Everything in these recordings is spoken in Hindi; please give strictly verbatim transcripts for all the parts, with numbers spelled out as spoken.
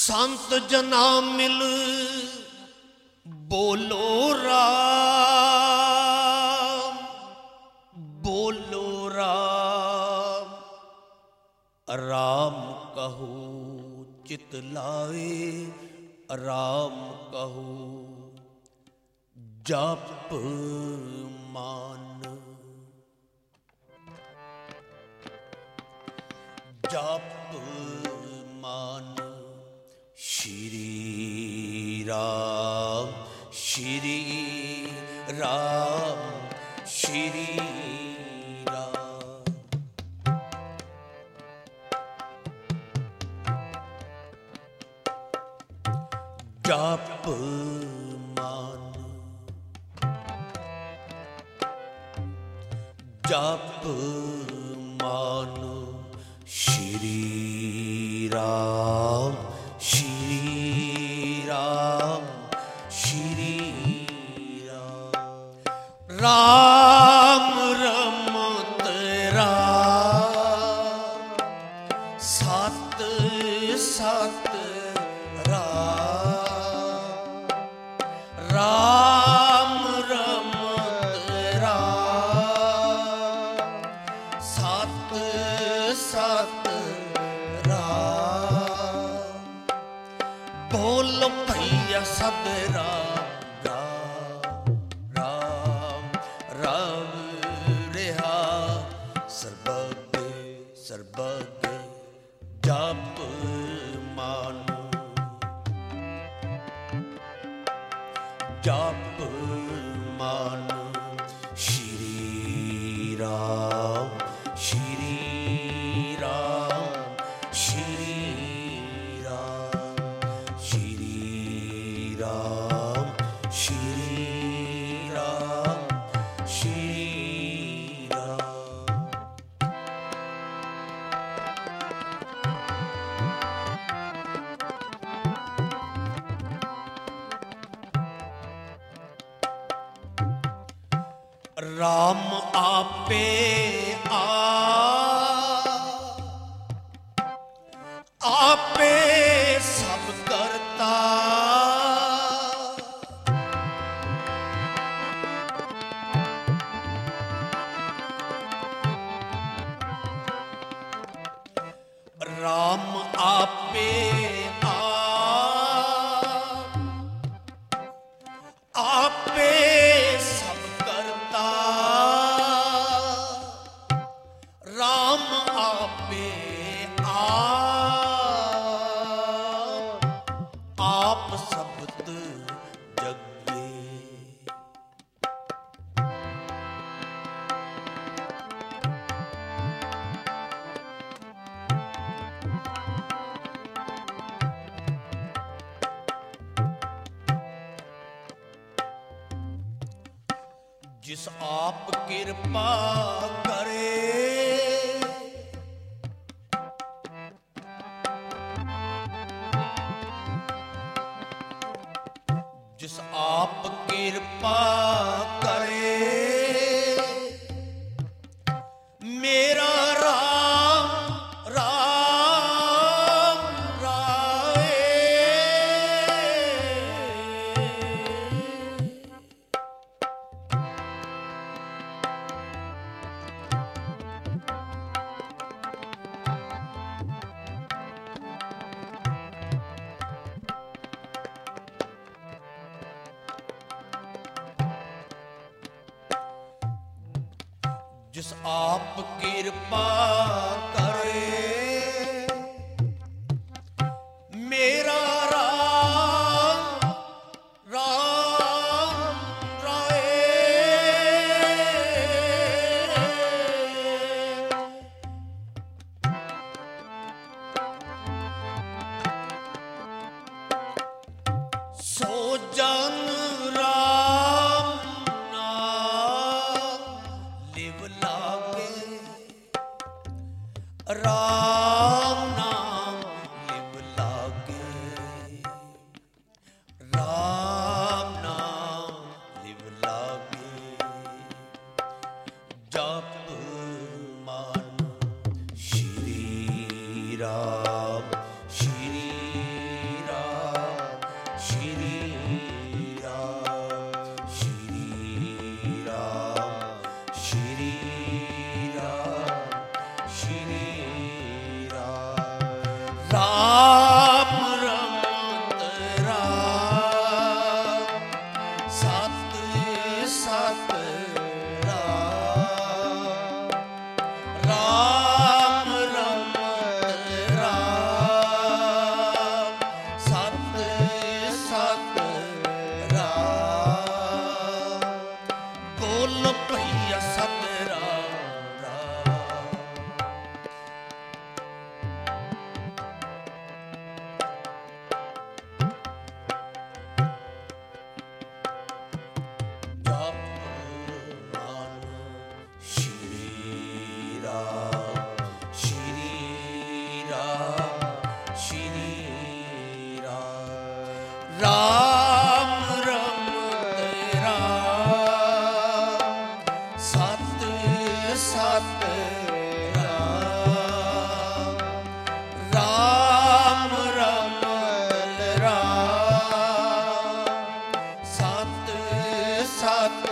संत जना मिल बोलो राम, बोलो राम। राम कहो चित लाए, राम कहो जप मान। जप मान श्री राम, श्री राम, श्री राम। जप मान, जप मान श्री राम, श्री राम, श्री राम। राम रमत राम, सत सत राम। राम रमत राम, सत सत राम। बोल भैया सद राम, राम राम रेहा सर्वज्ञ सर्वज्ञ। जप मानो, जप मानो श्री राम, श्री राम, श्री राम, श्री राम, श्री राम, श्री राम। राम आपे आ, आपे सब करता। राम आपे आ, आपे सब करता। राम आपे आप, आप सबत जगे। जिस आप कृपा करे, जिस आप कृपा करे। मेरा राम राम राए, जिस आप कृपा करे। मेरा राम राम राए, सो जन राम नाम लिव लागे। राम नाम लिव लागे, राम नाम लिव लागे। जप मान श्री राम, श्री राम रमत राम सत सत राम राम रमत राम सत सत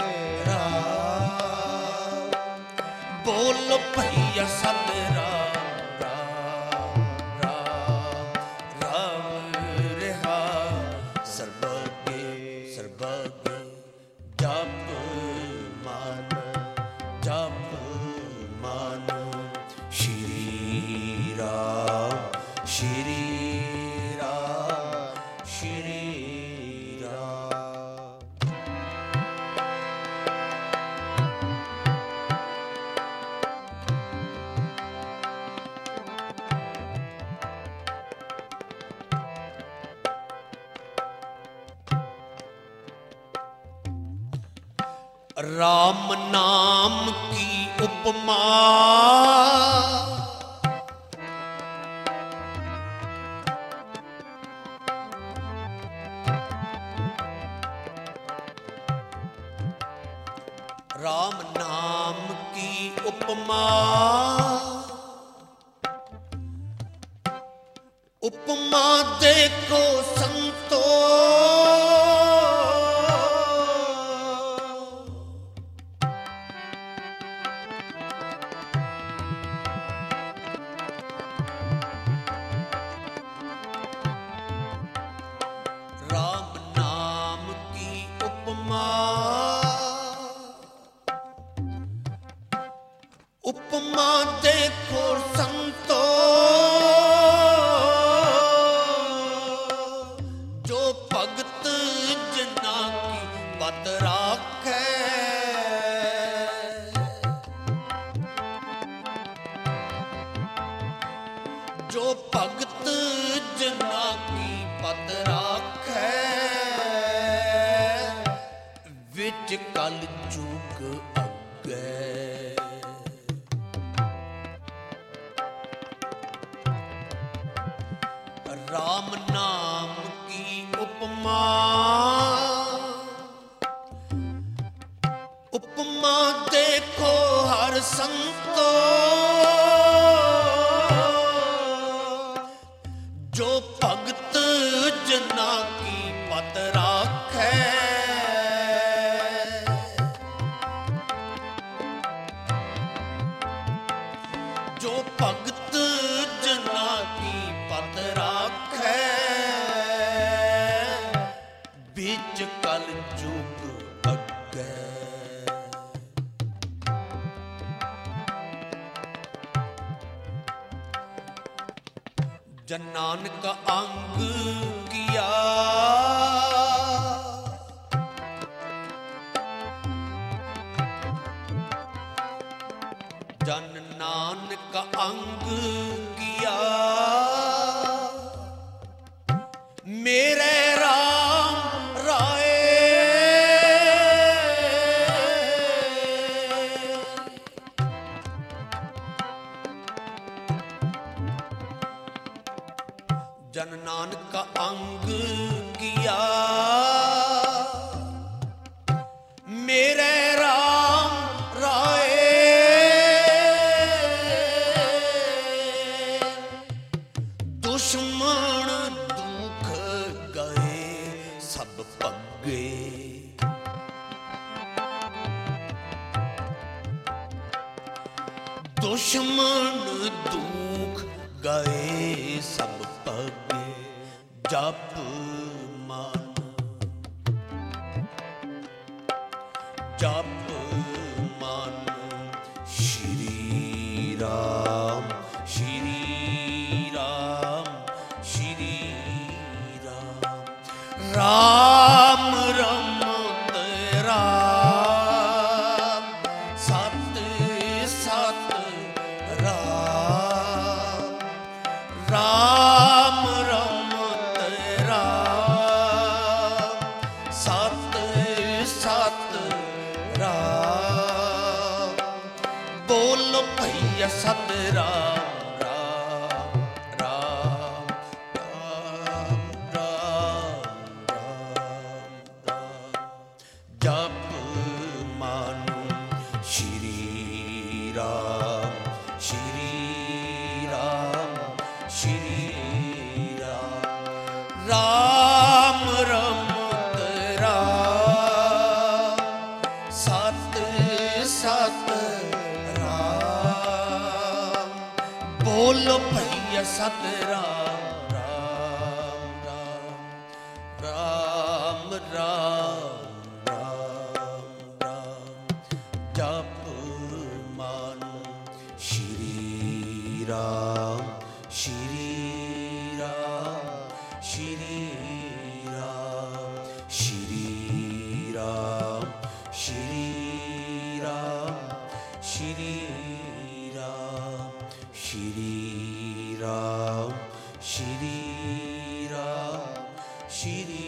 राम बोल भैया सत राम राम राम राम रहा सर्वज्ञ सर्वज्ञ जप मान जप मान श्री राम श्री राम श्री राम। राम नाम की उपमा राम नाम की उपमा उपमा देखो संतो राम नाम की उपमा उपमा देखो संतो जो भगत जना की बात राखे जो भगत जना की बात राखे विच कल जुग अगे राम नाम की उपमा उपमा देखो हर संतो जो भगत जना की पत राखे जो भगत जना की पत राखे बीच कल जुग अगे जन नानक अंग किया जन नानक अंग किया मेरे राम राय जन नानक अंग किया मेरे राम राय दुश्मन दुख गए सब पगे दुश्मन दुख गए सब पगे जप मान जप मान श्री राम श्री राम श्री राम राम रमत राम सत सत राम राम रमत राम सत सत राम बोल भैया सत राम राम राम राम राम राम रमत राम सत सत राम बोलो भैया सत राम राम राम राम राम राम राम जप मानो श्री राम श्री राम श्री राम श्री राम श्री राम श्री राम श्री राम श्री राम श्री